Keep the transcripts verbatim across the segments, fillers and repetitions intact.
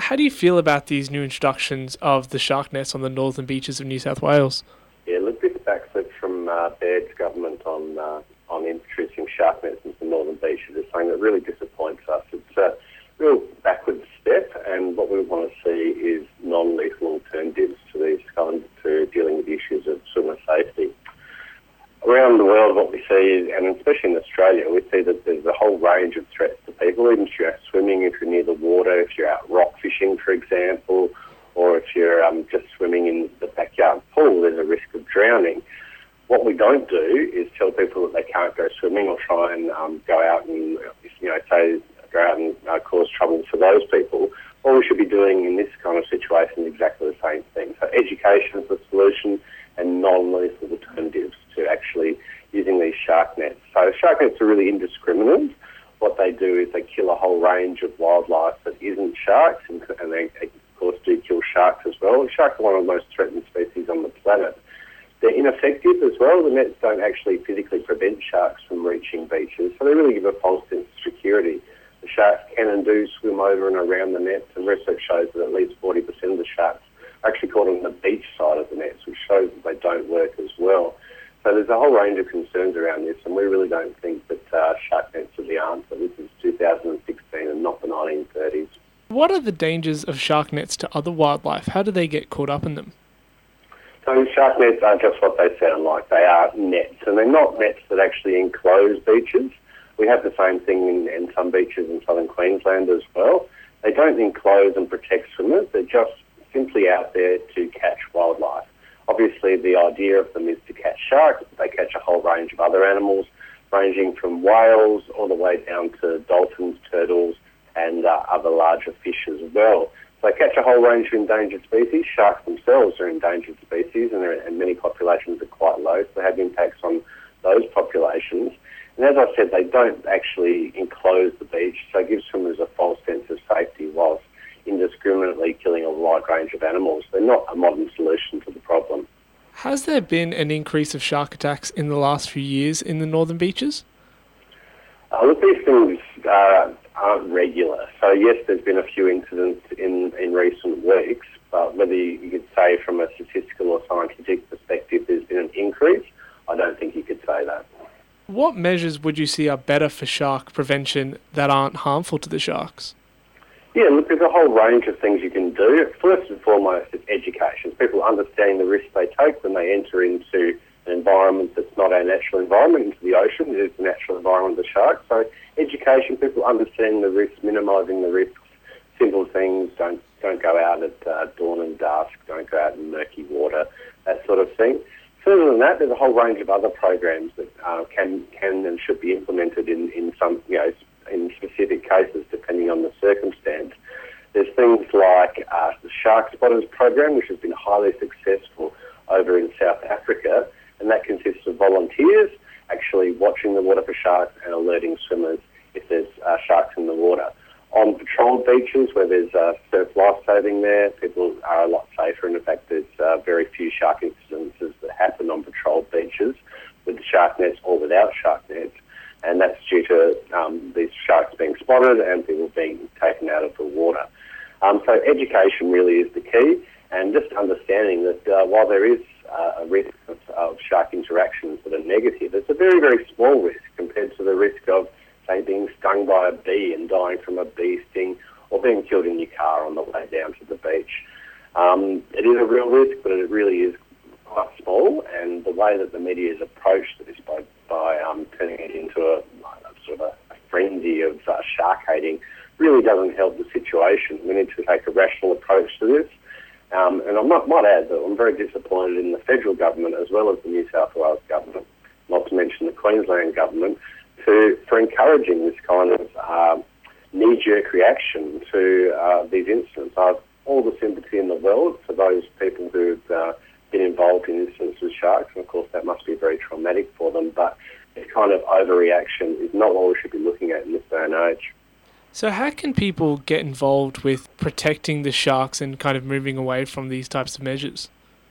how do you feel about these new introductions of the shark nets on the northern beaches of New South Wales? Yeah, look, this backflip from uh, Baird's government on uh, on introducing shark nets into the northern beaches is something that really disappoints us. It's a real backward step, and what we want to see is non-lethal alternatives to these kinds to dealing with the issues of swimmer safety. Around the world, what we see is, and especially in Australia, we see that there's a whole range of threats to people, even if you're out swimming, if you're near the water, if you're out rock fishing, for example, or if you're um, just swimming in the backyard pool, there's a risk of drowning. What we don't do is tell people that they can't go swimming or try and um, go out and, you know, say, go out and uh, cause trouble for those people. What we should be doing in this kind of situation is exactly the same thing. So education is the solution and non-lethal alternatives to actually using these shark nets. So shark nets are really indiscriminate. What they do is they kill a whole range of wildlife that isn't sharks, and, and they, of course, do kill sharks as well. Sharks are one of the most threatened species on the planet. They're ineffective as well. The nets don't actually physically prevent sharks from reaching beaches, so they really give a false sense of security. The sharks can and do swim over and around the nets, and research shows that at least forty percent of the sharks are actually caught on the beach side of the nets, which shows that they don't work as well. So there's a whole range of concerns around this, and we really don't think that uh, shark nets are the answer. This is two thousand sixteen and not the nineteen thirties. What are the dangers of shark nets to other wildlife? How do they get caught up in them? So shark nets aren't just what they sound like. They are nets, and they're not nets that actually enclose beaches. We have the same thing in, in some beaches in southern Queensland as well. They don't enclose and protect swimmers. They're just simply out there to catch wildlife. Obviously, the idea of them is to catch sharks, but they catch a whole range of other animals, ranging from whales all the way down to dolphins, turtles, and uh, other larger fish as well. So they catch a whole range of endangered species. Sharks themselves are endangered species, and, and many populations are quite low, so they have impacts on those populations. And as I said, they don't actually enclose the beach, so it gives swimmers a false sense of safety whilst indiscriminately killing a wide range of animals. They're not a modern solution to the problem. Has there been an increase of shark attacks in the last few years in the northern beaches? Uh, look, these things uh, aren't regular. So yes, there's been a few incidents in, in recent weeks, but whether you could say from a statistical or scientific perspective there's been an increase, I don't think you could say that. What measures would you see are better for shark prevention that aren't harmful to the sharks? Yeah, look, there's a whole range of things you can do. First and foremost, it's education. People understanding the risks they take when they enter into an environment that's not our natural environment, into the ocean. It is the natural environment of the shark. So education, people understanding the risks, minimising the risks, simple things, don't don't go out at uh, dawn and dusk, don't go out in murky water, that sort of thing. Further than that, there's a whole range of other programs that uh, can can and should be implemented in, in some, you know, in specific cases, depending on the circumstance. There's things like uh, the Shark Spotters program, which has been highly successful over in South Africa, and that consists of volunteers actually watching the water for sharks and alerting swimmers if there's uh, sharks in the water. On patrolled beaches where there's uh, surf lifesaving there, people are a lot safer, and in fact there's uh, very few shark incidences that happen on patrolled beaches with shark nets or without shark nets. And that's due to um, these sharks being spotted and people being taken out of the water. Um, so education really is the key, and just understanding that uh, while there is uh, a risk of, of shark interactions that are negative, it's a very, very small risk compared to the risk of, say, being stung by a bee and dying from a bee sting, or being killed in your car on the way down to the beach. Um, it is a real risk, but it really is quite small, and the way that the media has approached this by, by um, turning it into a, a sort of a, a frenzy of uh, shark hating really doesn't help the situation. We need to take a rational approach to this. Um, and I might, might add that I'm very disappointed in the federal government as well as the New South Wales government, not to mention the Queensland government, to for encouraging this kind of uh, knee-jerk reaction to uh, these incidents. I have all the sympathy in the world for those people who've uh, been involved in incidents with sharks, and of course that must be very traumatic for them, but this kind of overreaction is not what we should be looking at in this day and age. So how can people get involved with protecting the sharks and kind of moving away from these types of measures?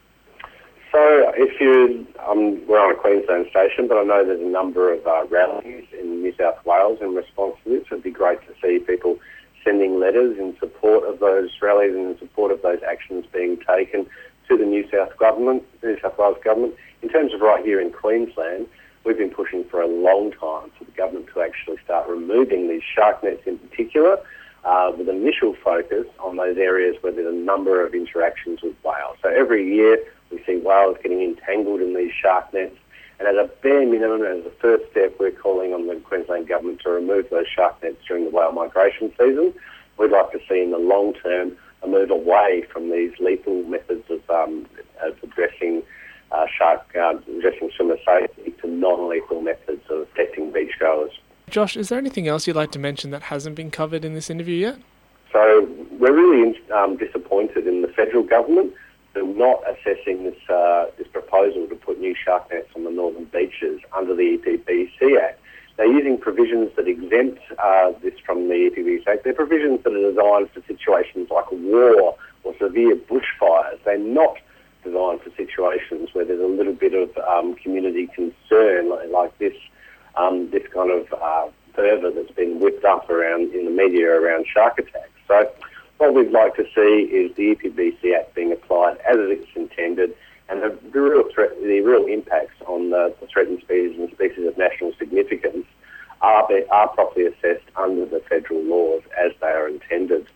So if you, um, we're on a Queensland station, but I know there's a number of uh, rallies in New South Wales in response to this. It'd be great to see people sending letters in support of those rallies and in support of those actions being taken to the New South government, New South Wales government. In terms of right here in Queensland, we've been pushing for a long time for the government to actually start removing these shark nets in particular, uh, with initial focus on those areas where there's a number of interactions with whales. So every year we see whales getting entangled in these shark nets, and as a bare minimum, as a first step, we're calling on the Queensland government to remove those shark nets during the whale migration season. We'd like to see in the long term a move away from these lethal methods of, um, of addressing uh, shark, uh, addressing swimmer safety to non-lethal methods of protecting beachgoers. Josh, is there anything else you'd like to mention that hasn't been covered in this interview yet? So we're really um, disappointed in the federal government for not assessing this uh, this proposal to put new shark nets on the northern beaches under the E P B C Act. They're using provisions that exempt uh, this from the E P B C Act. They're provisions that are designed for situations like war or severe bushfires. They're not designed for situations where there's a little bit of um, community concern like, like this um, this kind of uh, fervour that's been whipped up around in the media around shark attacks. So what we'd like to see is the E P B C Act being applied as it's intended, and the, the real threat, the real impacts on the, the threatened species and species of national significance are, be, are properly assessed under the federal laws as they are intended.